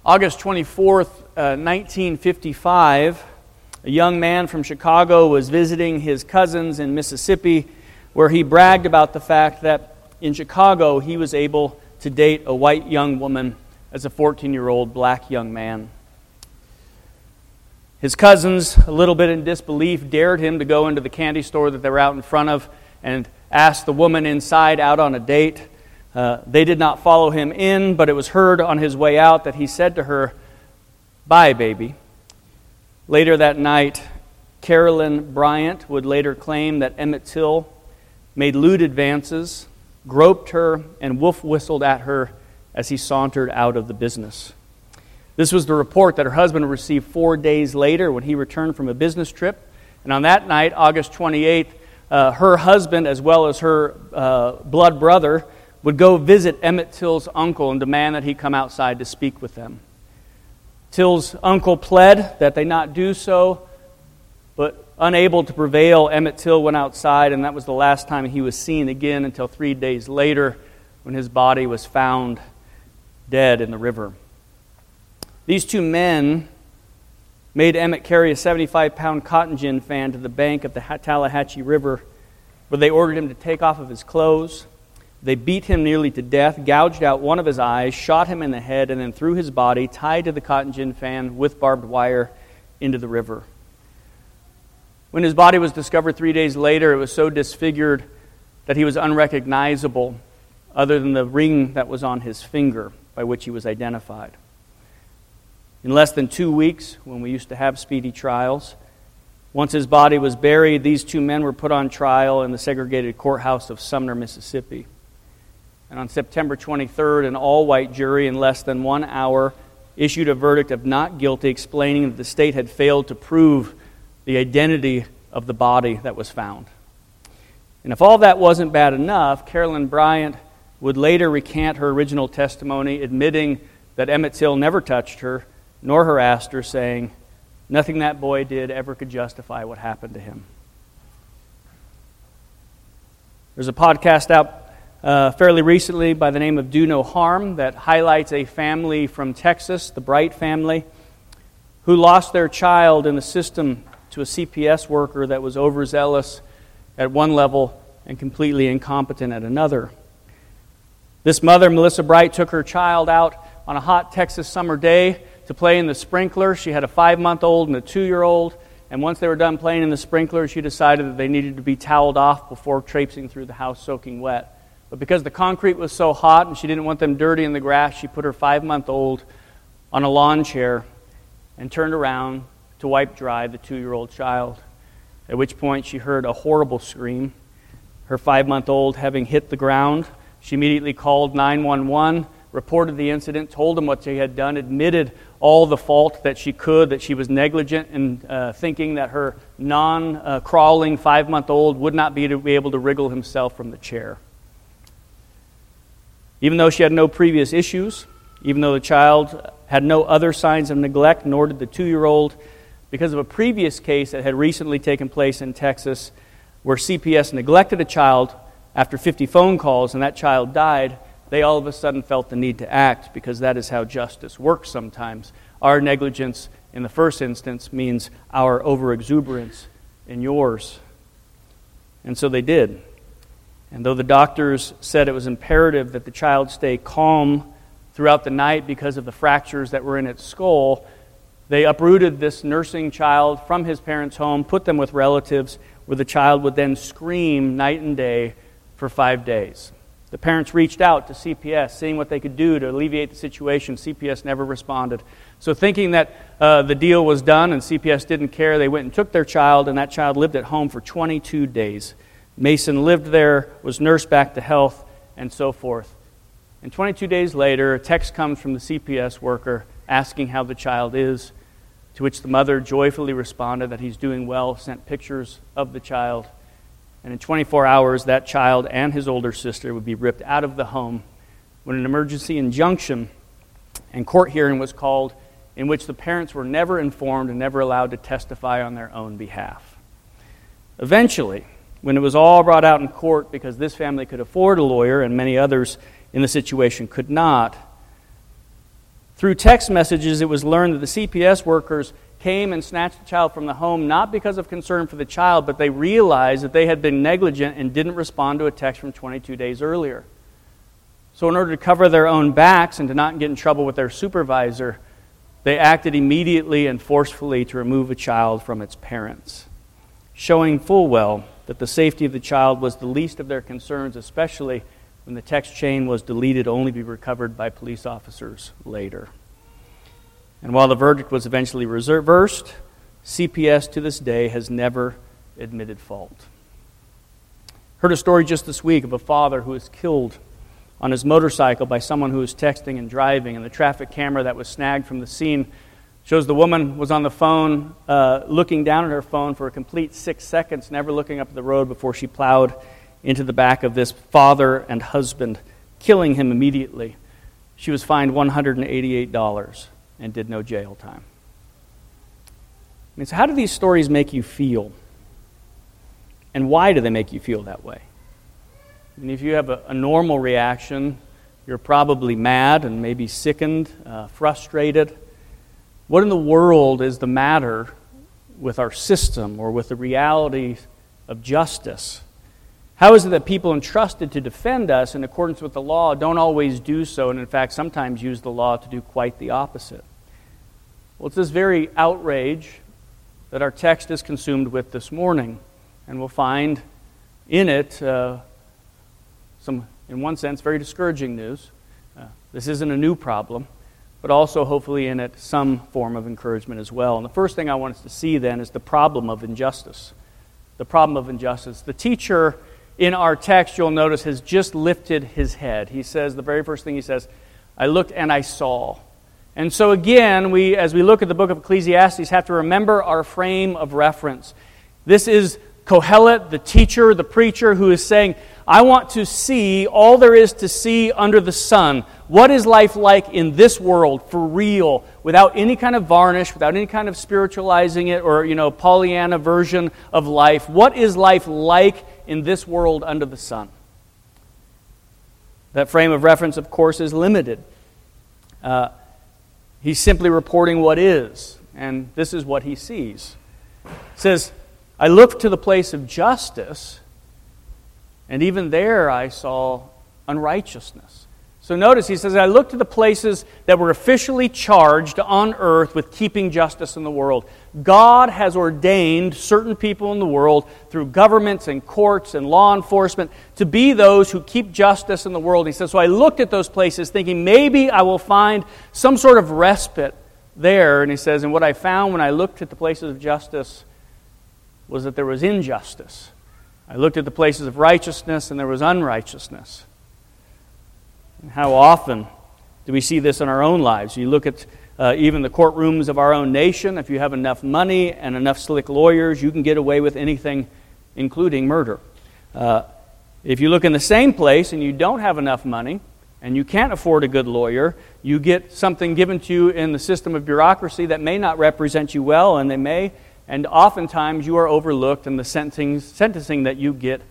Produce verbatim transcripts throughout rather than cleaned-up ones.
August twenty-fourth, uh, nineteen fifty-five, a young man from Chicago was visiting his cousins in Mississippi, where he bragged about the fact that in Chicago he was able to date a white young woman as a fourteen-year-old black young man. His cousins, a little bit in disbelief, dared him to go into the candy store that they were out in front of and ask the woman inside out on a date. Uh, they did not follow him in, but it was heard on his way out that he said to her, "Bye, baby." Later that night, Carolyn Bryant would later claim that Emmett Till made lewd advances, groped her, and wolf-whistled at her as he sauntered out of the business. This was the report that her husband received four days later when he returned from a business trip. And on that night, August twenty-eighth, uh, her husband, as well as her uh, blood brother, would go visit Emmett Till's uncle and demand that he come outside to speak with them. Till's uncle pled that they not do so, but unable to prevail, Emmett Till went outside, and that was the last time he was seen again until three days later when his body was found dead in the river. These two men made Emmett carry a seventy-five pound cotton gin fan to the bank of the Tallahatchie River, where they ordered him to take off of his clothes. They beat him nearly to death, gouged out one of his eyes, shot him in the head, and then threw his body, tied to the cotton gin fan with barbed wire, into the river. When his body was discovered three days later, it was so disfigured that he was unrecognizable, other than the ring that was on his finger by which he was identified. In less than two weeks, when we used to have speedy trials, once his body was buried, these two men were put on trial in the segregated courthouse of Sumner, Mississippi. And on September twenty-third, an all-white jury in less than one hour issued a verdict of not guilty, explaining that the state had failed to prove the identity of the body that was found. And if all that wasn't bad enough, Carolyn Bryant would later recant her original testimony, admitting that Emmett Till never touched her, nor harassed her, saying, "Nothing that boy did ever could justify what happened to him." There's a podcast out uh, fairly recently by the name of Do No Harm that highlights a family from Texas, the Bright family, who lost their child in the system to a C P S worker that was overzealous at one level and completely incompetent at another. This mother, Melissa Bright, took her child out on a hot Texas summer day to play in the sprinkler. She had a five-month-old and a two-year-old, and once they were done playing in the sprinkler, she decided that they needed to be toweled off before traipsing through the house soaking wet. But because the concrete was so hot and she didn't want them dirty in the grass, she put her five-month-old on a lawn chair and turned around to wipe dry the two-year-old child, at which point she heard a horrible scream. Her five-month-old having hit the ground, she immediately called nine one one, reported the incident, told them what she had done, admitted all the fault that she could, that she was negligent in uh, thinking that her non-crawling five-month-old would not be, to be able to wriggle himself from the chair. Even though she had no previous issues, even though the child had no other signs of neglect, nor did the two-year-old, because of a previous case that had recently taken place in Texas where C P S neglected a child after fifty phone calls and that child died, they all of a sudden felt the need to act, because that is how justice works sometimes. Our negligence in the first instance means our overexuberance in yours. And so they did. And though the doctors said it was imperative that the child stay calm throughout the night because of the fractures that were in its skull, they uprooted this nursing child from his parents' home, put them with relatives, where the child would then scream night and day for five days. The parents reached out to C P S, seeing what they could do to alleviate the situation. C P S never responded. So thinking that uh, the deal was done and C P S didn't care, they went and took their child, and that child lived at home for twenty-two days. Mason lived there, was nursed back to health, and so forth. And twenty-two days later, a text comes from the C P S worker asking how the child is, to which the mother joyfully responded that he's doing well, sent pictures of the child. And in twenty-four hours, that child and his older sister would be ripped out of the home when an emergency injunction and court hearing was called, in which the parents were never informed and never allowed to testify on their own behalf. Eventually, when it was all brought out in court, because this family could afford a lawyer and many others in the situation could not, Through text messages, it was learned that the C P S workers came and snatched the child from the home, not because of concern for the child, but they realized that they had been negligent and didn't respond to a text from twenty-two days earlier. So in order to cover their own backs and to not get in trouble with their supervisor, they acted immediately and forcefully to remove a child from its parents, showing full well that the safety of the child was the least of their concerns, especially when the text chain was deleted only to be recovered by police officers later. And while the verdict was eventually reversed, C P S to this day has never admitted fault. Heard a story just this week of a father who was killed on his motorcycle by someone who was texting and driving, and the traffic camera that was snagged from the scene shows the woman was on the phone, uh, looking down at her phone for a complete six seconds, never looking up at the road before she plowed into the back of this father and husband, killing him immediately. She was fined one hundred eighty-eight dollars and did no jail time. I mean, so how do these stories make you feel? And why do they make you feel that way? And if you have a, a normal reaction, you're probably mad and maybe sickened, uh, frustrated. What in the world is the matter with our system or with the reality of justice? How is it that people entrusted to defend us in accordance with the law don't always do so, and in fact sometimes use the law to do quite the opposite? Well, it's this very outrage that our text is consumed with this morning, and we'll find in it uh, some, in one sense, very discouraging news. Uh, this isn't a new problem, but also hopefully in it some form of encouragement as well. And the first thing I want us to see then is the problem of injustice. The problem of injustice. The teacher in our text, you'll notice, has just lifted his head. He says, the very first thing he says, I looked and I saw. And so again, we, as we look at the book of Ecclesiastes, have to remember our frame of reference. This is Kohelet, the teacher, the preacher, who is saying, I want to see all there is to see under the sun. What is life like in this world, for real, without any kind of varnish, without any kind of spiritualizing it or, you know, Pollyanna version of life? What is life like in this world under the sun? That frame of reference, of course, is limited. Uh, he's simply reporting what is, and this is what he sees. It says, I looked to the place of justice, and even there I saw unrighteousness. So notice, he says, I looked to the places that were officially charged on earth with keeping justice in the world. God has ordained certain people in the world through governments and courts and law enforcement to be those who keep justice in the world. He says, so I looked at those places thinking maybe I will find some sort of respite there. And he says, and what I found when I looked at the places of justice was that there was injustice. I looked at the places of righteousness and there was unrighteousness. And how often do we see this in our own lives? You look at uh, even the courtrooms of our own nation. If you have enough money and enough slick lawyers, you can get away with anything, including murder. Uh, if you look in the same place and you don't have enough money and you can't afford a good lawyer, you get something given to you in the system of bureaucracy that may not represent you well, and they may And oftentimes you are overlooked, and the sentencing, sentencing that you get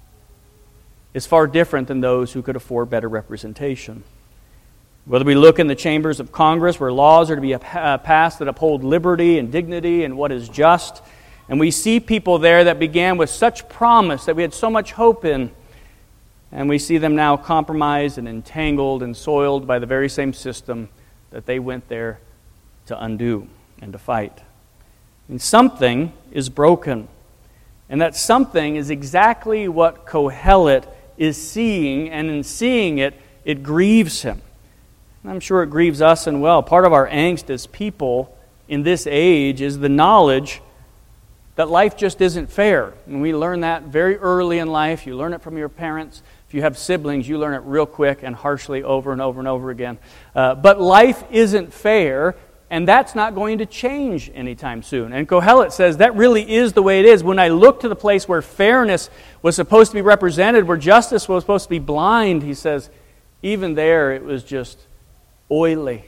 is far different than those who could afford better representation. Whether we look in the chambers of Congress, where laws are to be passed that uphold liberty and dignity and what is just, and we see people there that began with such promise that we had so much hope in, and we see them now compromised and entangled and soiled by the very same system that they went there to undo and to fight. And something is broken. And that something is exactly what Kohelet is seeing, and in seeing it, it grieves him. And I'm sure it grieves us and well. Part of our angst as people in this age is the knowledge that life just isn't fair. And we learn that very early in life. You learn it from your parents. If you have siblings, you learn it real quick and harshly over and over and over again. Uh, but life isn't fair. And that's not going to change anytime soon. And Kohelet says that really is the way it is. When I look to the place where fairness was supposed to be represented, where justice was supposed to be blind, he says, even there it was just oily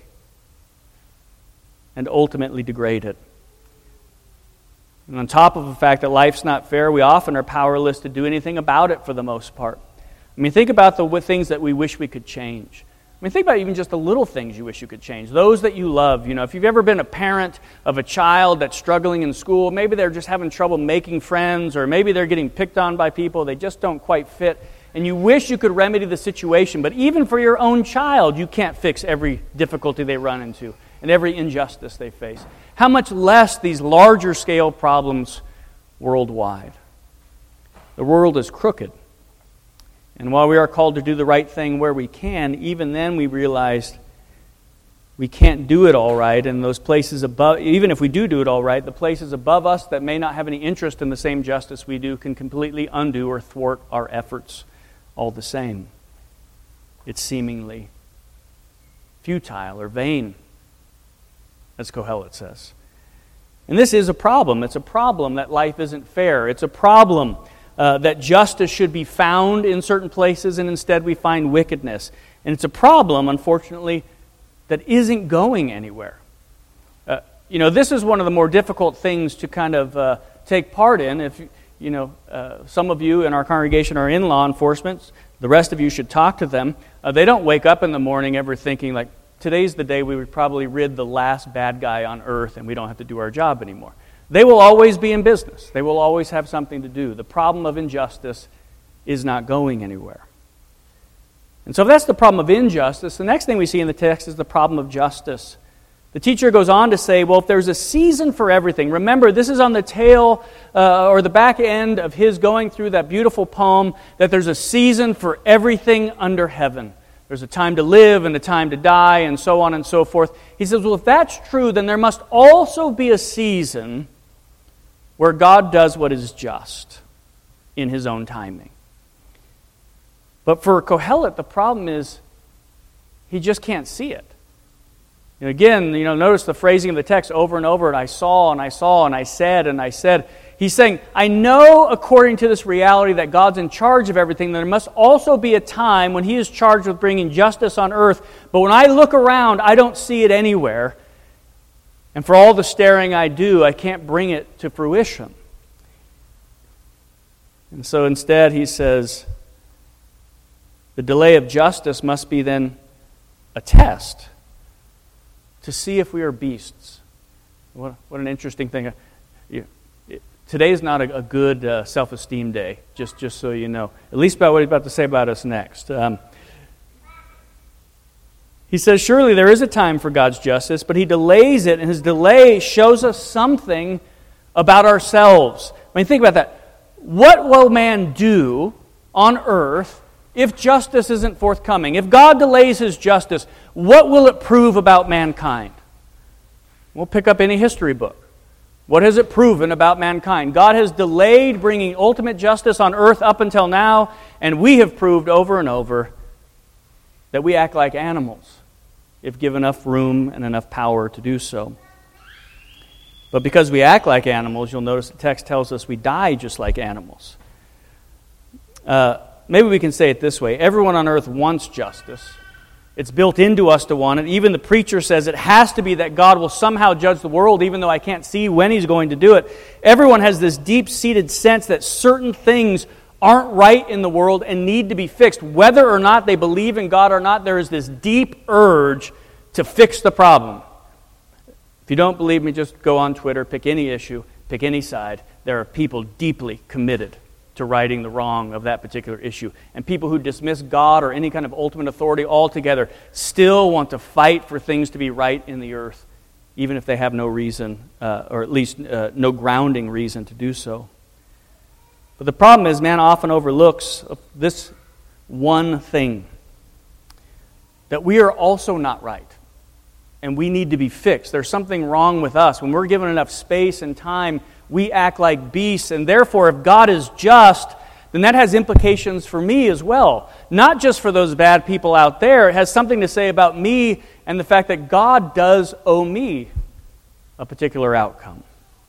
and ultimately degraded. And on top of the fact that life's not fair, we often are powerless to do anything about it for the most part. I mean, think about the things that we wish we could change. I mean, think about even just the little things you wish you could change. Those that you love. You know, if you've ever been a parent of a child that's struggling in school, maybe they're just having trouble making friends, or maybe they're getting picked on by people, they just don't quite fit, and you wish you could remedy the situation. But even for your own child, you can't fix every difficulty they run into and every injustice they face. How much less these larger scale problems worldwide. The world is crooked. And while we are called to do the right thing where we can, even then we realize we can't do it all right. And those places above, even if we do do it all right, the places above us that may not have any interest in the same justice we do can completely undo or thwart our efforts all the same. It's seemingly futile or vain, as Kohelet says. And this is a problem. It's a problem that life isn't fair. It's a problem uh, that justice should be found in certain places and instead we find wickedness. And it's a problem, unfortunately, that isn't going anywhere. Uh, you know, this is one of the more difficult things to kind of uh, take part in. If, you know, uh, some of you in our congregation are in law enforcement, the rest of you should talk to them. Uh, they don't wake up in the morning ever thinking like, today's the day we would probably rid the last bad guy on earth and we don't have to do our job anymore. They will always be in business. They will always have something to do. The problem of injustice is not going anywhere. And so if that's the problem of injustice, the next thing we see in the text is the problem of justice. The teacher goes on to say, well, if there's a season for everything, remember this is on the tail uh, or the back end of his going through that beautiful poem, that there's a season for everything under heaven. There's a time to live and a time to die and so on and so forth. He says, well, if that's true, then there must also be a season where God does what is just in His own timing. But for Kohelet, the problem is he just can't see it. And again, you know, notice the phrasing of the text over and over, and I saw and I saw and I said and I said. He's saying, I know according to this reality that God's in charge of everything, there must also be a time when He is charged with bringing justice on earth. But when I look around, I don't see it anywhere. And for all the staring I do, I can't bring it to fruition. And so instead he says, the delay of justice must be then a test to see if we are beasts. What, what an interesting thing. You, Today is not a, a good uh, self-esteem day, just, just so you know. At least about what he's about to say about us next. Um, he says, surely there is a time for God's justice, but He delays it, and His delay shows us something about ourselves. I mean, think about that. What will man do on earth if justice isn't forthcoming? If God delays His justice, what will it prove about mankind? We'll pick up any history book. What has it proven about mankind? God has delayed bringing ultimate justice on earth up until now, and we have proved over and over that we act like animals if given enough room and enough power to do so. But because we act like animals, you'll notice the text tells us we die just like animals. Uh, maybe we can say it this way. Everyone on earth wants justice. It's built into us to want it. Even the preacher says it has to be that God will somehow judge the world, even though I can't see when He's going to do it. Everyone has this deep-seated sense that certain things aren't right in the world and need to be fixed. Whether or not they believe in God or not, there is this deep urge to fix the problem. If you don't believe me, just go on Twitter, pick any issue, pick any side. There are people deeply committed to righting the wrong of that particular issue. And people who dismiss God or any kind of ultimate authority altogether still want to fight for things to be right in the earth, even if they have no reason, uh, or at least uh, no grounding reason to do so. But the problem is, man often overlooks this one thing, that we are also not right, and we need to be fixed. There's something wrong with us. When we're given enough space and time, we act like beasts, and therefore, if God is just, then that has implications for me as well. Not just for those bad people out there. It has something to say about me and the fact that God does owe me a particular outcome.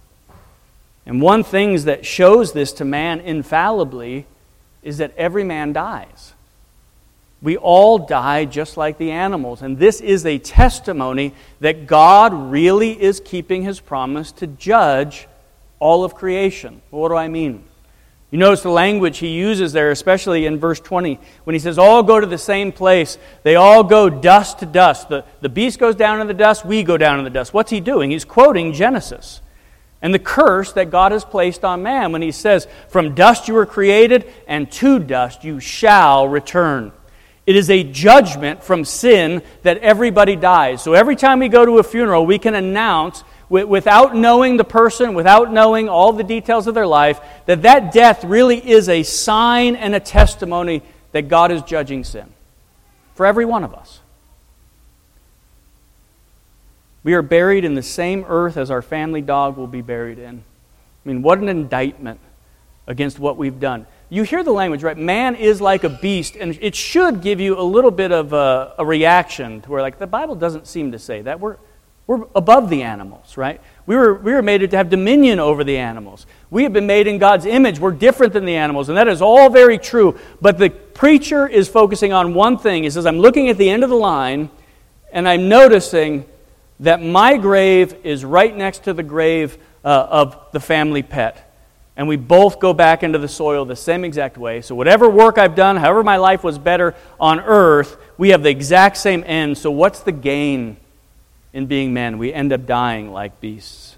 And one thing that shows this to man infallibly is that every man dies. We all die just like the animals. And this is a testimony that God really is keeping His promise to judge all of creation. Well, what do I mean? You notice the language he uses there, especially in verse twenty, when he says, all go to the same place. They all go dust to dust. The, the beast goes down in the dust, we go down in the dust. What's he doing? He's quoting Genesis and the curse that God has placed on man when he says, from dust you were created, and to dust you shall return. It is a judgment from sin that everybody dies. So every time we go to a funeral, we can announce, without knowing the person, without knowing all the details of their life, that that death really is a sign and a testimony that God is judging sin for every one of us. We are buried in the same earth as our family dog will be buried in. I mean, what an indictment against what we've done. You hear the language, right? Man is like a beast, and it should give you a little bit of a, a reaction to where, like, the Bible doesn't seem to say that. We're We're above the animals, right? We were, we were made to have dominion over the animals. We have been made in God's image. We're different than the animals, and that is all very true. But the preacher is focusing on one thing. He says, I'm looking at the end of the line, and I'm noticing that my grave is right next to the grave uh, of the family pet. And we both go back into the soil the same exact way. So whatever work I've done, however my life was better on earth, we have the exact same end. So what's the gain in being men? We end up dying like beasts.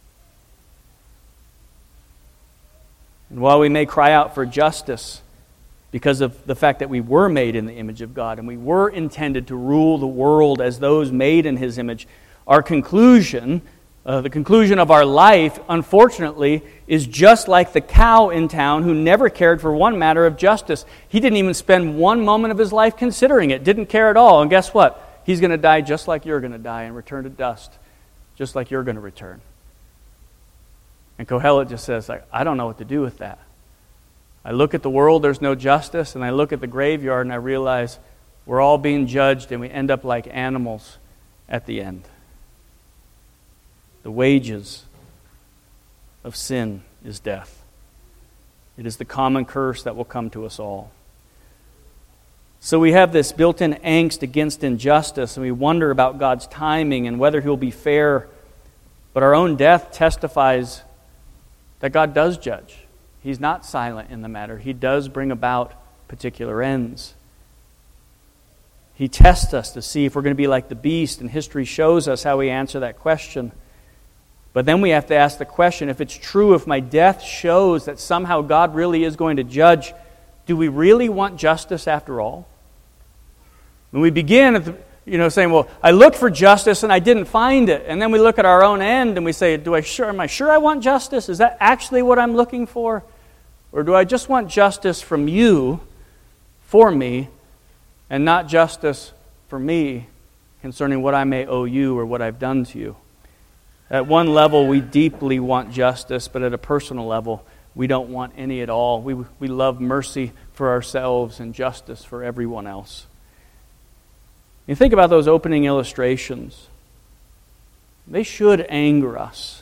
And while we may cry out for justice because of the fact that we were made in the image of God and we were intended to rule the world as those made in His image, our conclusion, uh, the conclusion of our life, unfortunately, is just like the cow in town who never cared for one matter of justice. He didn't even spend one moment of his life considering it, didn't care at all. And guess what? He's going to die just like you're going to die and return to dust, just like you're going to return. And Kohelet just says, like, I don't know what to do with that. I look at the world, there's no justice, and I look at the graveyard and I realize we're all being judged and we end up like animals at the end. The wages of sin is death. It is the common curse that will come to us all. So we have this built-in angst against injustice, and we wonder about God's timing and whether He'll be fair. But our own death testifies that God does judge. He's not silent in the matter. He does bring about particular ends. He tests us to see if we're going to be like the beast, and history shows us how we answer that question. But then we have to ask the question, if it's true, if my death shows that somehow God really is going to judge, do we really want justice after all? When we begin at the, you know, saying, well, I looked for justice and I didn't find it. And then we look at our own end and we say, do I sure, am I sure I want justice? Is that actually what I'm looking for? Or do I just want justice from you, for me, and not justice for me concerning what I may owe you or what I've done to you? At one level, we deeply want justice, but at a personal level, we don't want any at all. We, we love mercy for ourselves and justice for everyone else. You think about those opening illustrations. They should anger us.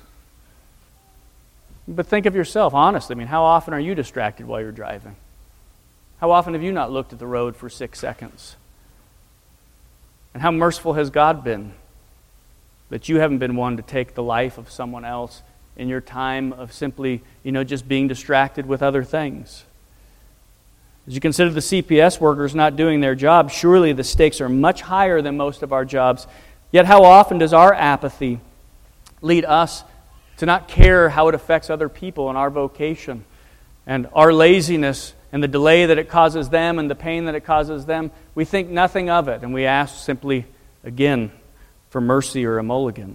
But think of yourself, honestly. I mean, how often are you distracted while you're driving? How often have you not looked at the road for six seconds? And how merciful has God been that you haven't been one to take the life of someone else in your time of simply, you know, just being distracted with other things? As you consider the C P S workers not doing their job, surely the stakes are much higher than most of our jobs. Yet how often does our apathy lead us to not care how it affects other people in our vocation? And our laziness and the delay that it causes them and the pain that it causes them, we think nothing of it, and we ask simply, again, for mercy or a mulligan.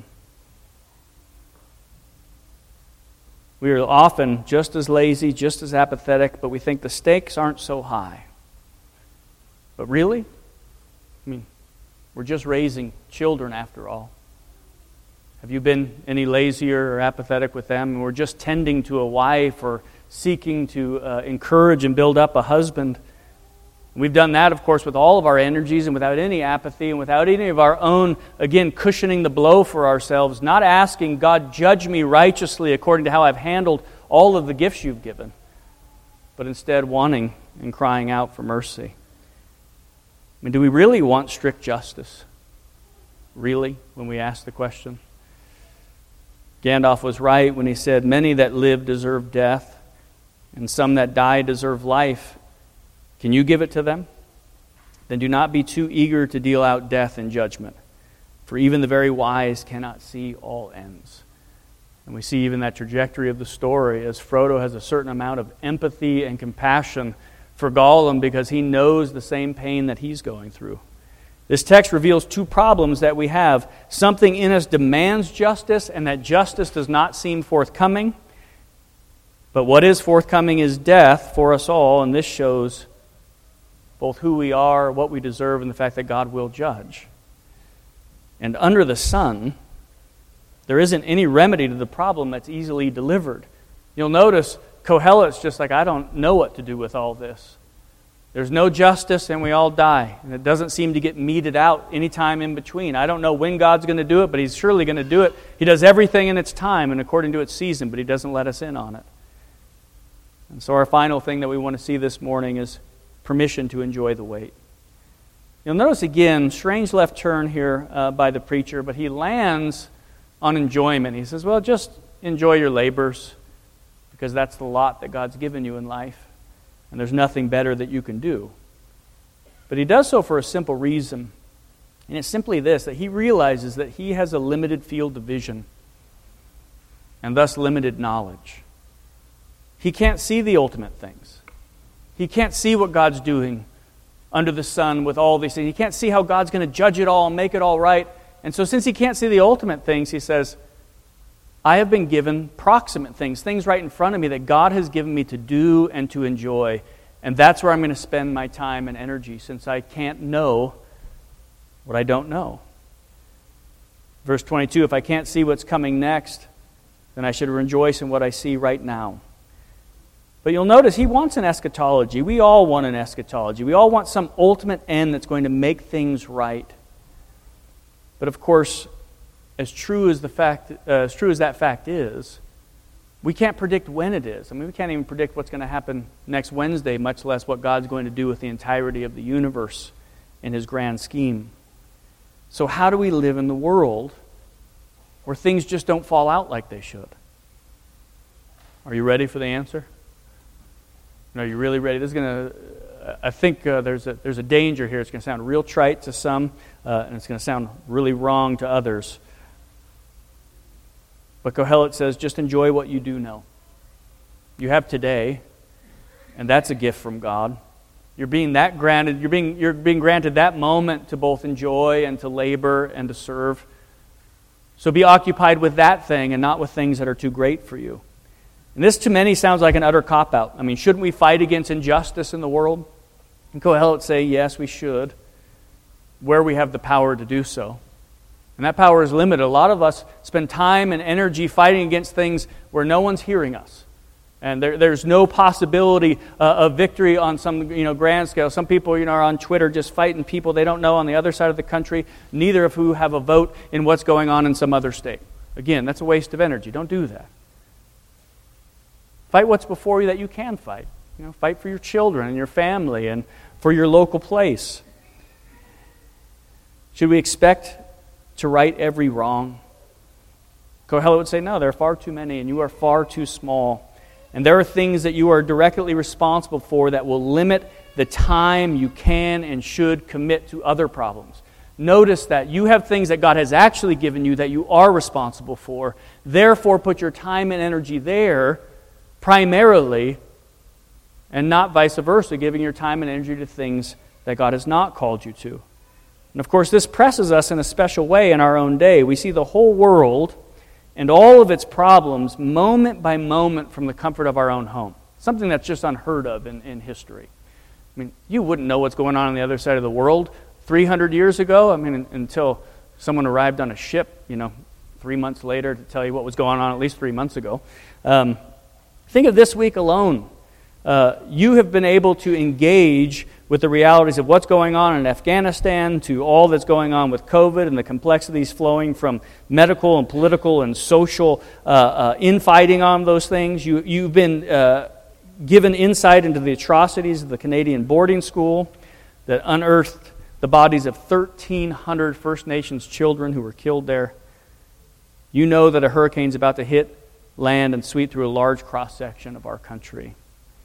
We are often just as lazy, just as apathetic, but we think the stakes aren't so high. But really? I mean, we're just raising children after all. Have you been any lazier or apathetic with them? We're just tending to a wife or seeking to uh, encourage and build up a husband. We've done that, of course, with all of our energies and without any apathy and without any of our own, again, cushioning the blow for ourselves, not asking, God, judge me righteously according to how I've handled all of the gifts you've given, but instead wanting and crying out for mercy. I mean, do we really want strict justice? Really, when we ask the question? Gandalf was right when he said, many that live deserve death, and some that die deserve life. Can you give it to them? Then do not be too eager to deal out death and judgment, for even the very wise cannot see all ends. And we see even that trajectory of the story as Frodo has a certain amount of empathy and compassion for Gollum because he knows the same pain that he's going through. This text reveals two problems that we have. Something in us demands justice, and that justice does not seem forthcoming. But what is forthcoming is death for us all, and this shows both who we are, what we deserve, and the fact that God will judge. And under the sun, there isn't any remedy to the problem that's easily delivered. You'll notice Kohelet's just like, I don't know what to do with all this. There's no justice and we all die. And it doesn't seem to get meted out any time in between. I don't know when God's going to do it, but He's surely going to do it. He does everything in its time and according to its season, but He doesn't let us in on it. And so our final thing that we want to see this morning is permission to enjoy the wait. You'll notice again, strange left turn here uh, by the preacher, but he lands on enjoyment. He says, well, just enjoy your labors because that's the lot that God's given you in life. And there's nothing better that you can do. But he does so for a simple reason. And it's simply this, that he realizes that he has a limited field of vision and thus limited knowledge. He can't see the ultimate things. He can't see what God's doing under the sun with all these things. He can't see how God's going to judge it all and make it all right. And so since he can't see the ultimate things, he says, I have been given proximate things, things right in front of me that God has given me to do and to enjoy. And that's where I'm going to spend my time and energy since I can't know what I don't know. Verse twenty-two, if I can't see what's coming next, then I should rejoice in what I see right now. But you'll notice he wants an eschatology. We all want an eschatology. We all want some ultimate end that's going to make things right. But of course, as true as the fact, uh, as true as that fact is, we can't predict when it is. I mean, we can't even predict what's going to happen next Wednesday, much less what God's going to do with the entirety of the universe in His grand scheme. So how do we live in the world where things just don't fall out like they should? Are you ready for the answer? Are you really ready? This is going to, I think uh, there's a there's a danger here. It's going to sound real trite to some, uh, and it's going to sound really wrong to others. But Kohelet says, just enjoy what you do know. You have today, and that's a gift from God. You're being that granted. You're being you're being granted that moment to both enjoy and to labor and to serve. So be occupied with that thing and not with things that are too great for you. And this to many sounds like an utter cop-out. I mean, shouldn't we fight against injustice in the world? And Kohelet would say, yes, we should, where we have the power to do so. And that power is limited. A lot of us spend time and energy fighting against things where no one's hearing us. And there, there's no possibility uh, of victory on some you know grand scale. Some people you know are on Twitter just fighting people they don't know on the other side of the country, neither of who have a vote in what's going on in some other state. Again, that's a waste of energy. Don't do that. Fight what's before you that you can fight. You know, fight for your children and your family and for your local place. Should we expect to right every wrong? Kohelet would say, no, there are far too many and you are far too small. And there are things that you are directly responsible for that will limit the time you can and should commit to other problems. Notice that you have things that God has actually given you that you are responsible for. Therefore, put your time and energy there primarily, and not vice versa, giving your time and energy to things that God has not called you to. And of course, this presses us in a special way in our own day. We see the whole world and all of its problems moment by moment from the comfort of our own home. Something that's just unheard of in, in history. I mean, you wouldn't know what's going on on the other side of the world three hundred years ago. I mean, until someone arrived on a ship, you know, three months later to tell you what was going on at least three months ago. Um, Think of this week alone. Uh, you have been able to engage with the realities of what's going on in Afghanistan, to all that's going on with COVID and the complexities flowing from medical and political and social uh, uh, infighting on those things. You, you've been uh, given insight into the atrocities of the Canadian boarding school that unearthed the bodies of thirteen hundred First Nations children who were killed there. You know that a hurricane's about to hit land and sweep through a large cross-section of our country.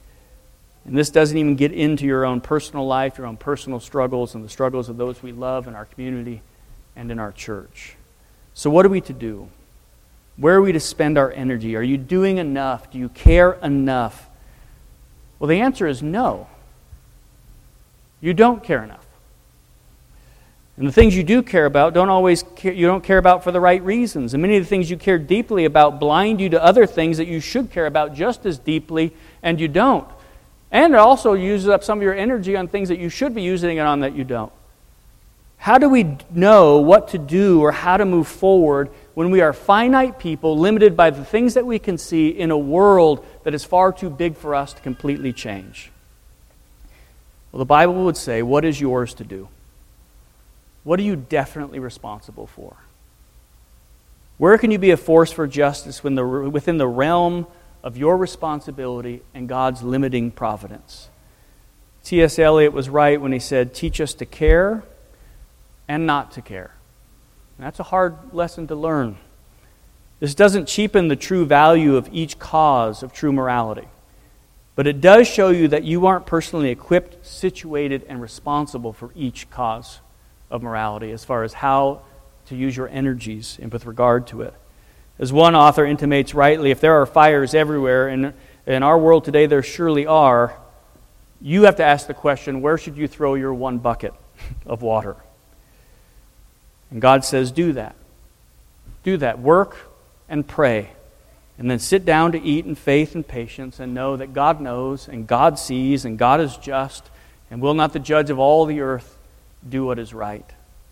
And this doesn't even get into your own personal life, your own personal struggles, and the struggles of those we love in our community and in our church. So what are we to do? Where are we to spend our energy? Are you doing enough? Do you care enough? Well, the answer is no. You don't care enough. And the things you do care about don't always care, you don't care about for the right reasons. And many of the things you care deeply about blind you to other things that you should care about just as deeply, and you don't. And it also uses up some of your energy on things that you should be using it on that you don't. How do we know what to do or how to move forward when we are finite people, limited by the things that we can see in a world that is far too big for us to completely change? Well, the Bible would say, what is yours to do? What are you definitely responsible for? Where can you be a force for justice when the, within the realm of your responsibility and God's limiting providence? T S Eliot was right when he said, teach us to care and not to care. And that's a hard lesson to learn. This doesn't cheapen the true value of each cause of true morality. But it does show you that you aren't personally equipped, situated, and responsible for each cause of morality as far as how to use your energies in with regard to it. As one author intimates rightly, if there are fires everywhere, and in our world today there surely are, you have to ask the question, where should you throw your one bucket of water? And God says, do that. Do that. Work and pray. And then sit down to eat in faith and patience and know that God knows and God sees and God is just, and will not the judge of all the earth do what is right?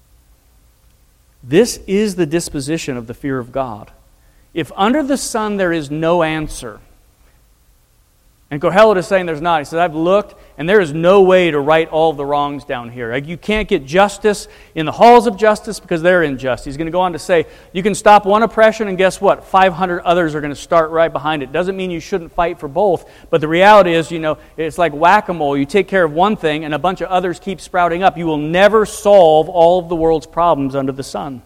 This is the disposition of the fear of God. If under the sun there is no answer, and Kohelet is saying there's not. He says, I've looked, and there is no way to right all the wrongs down here. You can't get justice in the halls of justice because they're unjust. He's going to go on to say, you can stop one oppression, and guess what? five hundred others are going to start right behind it. Doesn't mean you shouldn't fight for both, but the reality is, you know, it's like whack-a-mole. You take care of one thing, and a bunch of others keep sprouting up. You will never solve all of the world's problems under the sun.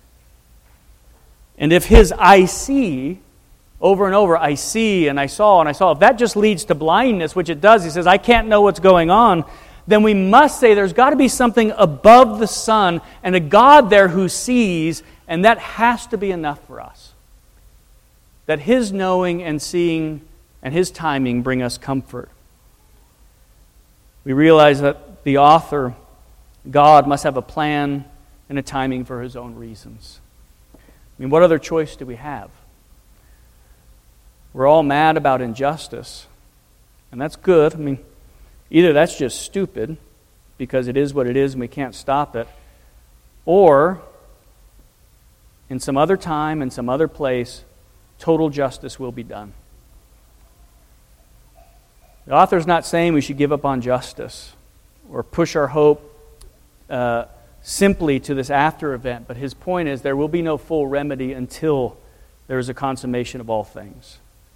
And if his I see... over and over, I see and I saw and I saw. If that just leads to blindness, which it does, he says, I can't know what's going on, then we must say there's got to be something above the sun and a God there who sees, and that has to be enough for us. That his knowing and seeing and his timing bring us comfort. We realize that the author, God, must have a plan and a timing for his own reasons. I mean, what other choice do we have? We're all mad about injustice, and that's good. I mean, either that's just stupid, because it is what it is and we can't stop it, or in some other time, in some other place, total justice will be done. The author's not saying we should give up on justice or push our hope uh, simply to this after event, but his point is there will be no full remedy until there is a consummation of all things.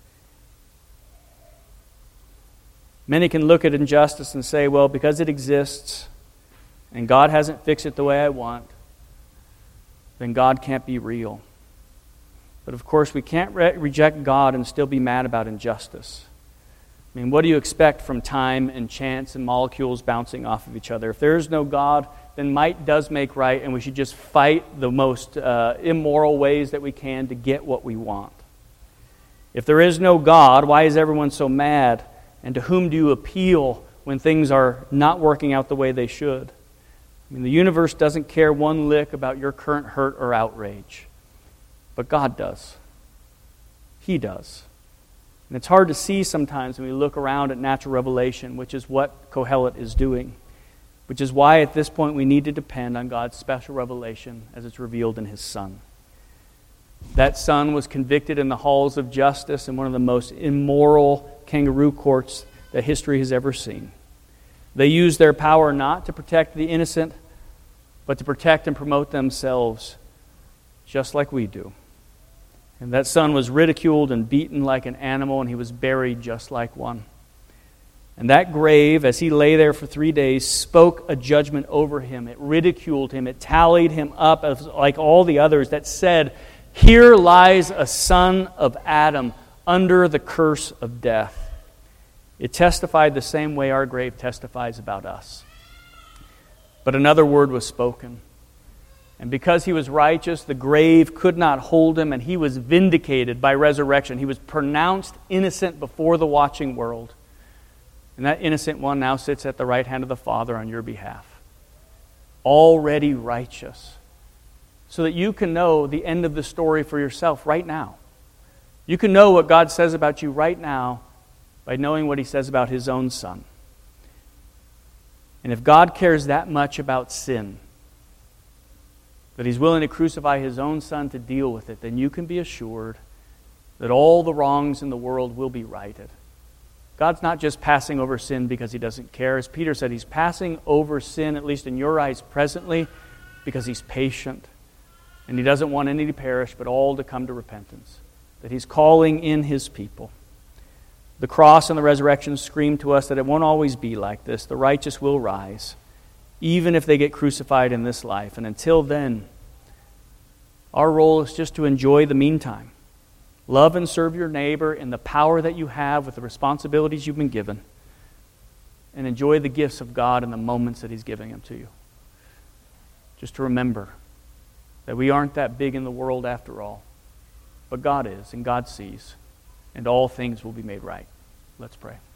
Many can look at injustice and say, well, because it exists and God hasn't fixed it the way I want, then God can't be real. But of course, we can't re- reject God and still be mad about injustice. I mean, what do you expect from time and chance and molecules bouncing off of each other? If there is no God, then might does make right, and we should just fight the most uh, immoral ways that we can to get what we want. If there is no God, why is everyone so mad? And to whom do you appeal when things are not working out the way they should? I mean, the universe doesn't care one lick about your current hurt or outrage. But God does. He does. And it's hard to see sometimes when we look around at natural revelation, which is what Kohelet is doing. Which is why at this point we need to depend on God's special revelation as it's revealed in his Son. That Son was convicted in the halls of justice in one of the most immoral kangaroo courts that history has ever seen. They used their power not to protect the innocent, but to protect and promote themselves, just like we do. And that Son was ridiculed and beaten like an animal, and he was buried just like one. And that grave, as he lay there for three days, spoke a judgment over him. It ridiculed him. It tallied him up as like all the others that said, here lies a son of Adam under the curse of death. It testified the same way our grave testifies about us. But another word was spoken. And because he was righteous, the grave could not hold him, and he was vindicated by resurrection. He was pronounced innocent before the watching world. And that innocent one now sits at the right hand of the Father on your behalf. Already righteous. So that you can know the end of the story for yourself right now. You can know what God says about you right now by knowing what He says about His own Son. And if God cares that much about sin, that He's willing to crucify His own Son to deal with it, then you can be assured that all the wrongs in the world will be righted. God's not just passing over sin because He doesn't care. As Peter said, He's passing over sin, at least in your eyes presently, because He's patient. And He doesn't want any to perish, but all to come to repentance. That He's calling in His people. The cross and the resurrection scream to us that it won't always be like this. The righteous will rise, even if they get crucified in this life. And until then, our role is just to enjoy the meantime. Love and serve your neighbor in the power that you have with the responsibilities you've been given. And enjoy the gifts of God in the moments that He's giving them to you. Just to remember that we aren't that big in the world after all. But God is, and God sees. And all things will be made right. Let's pray.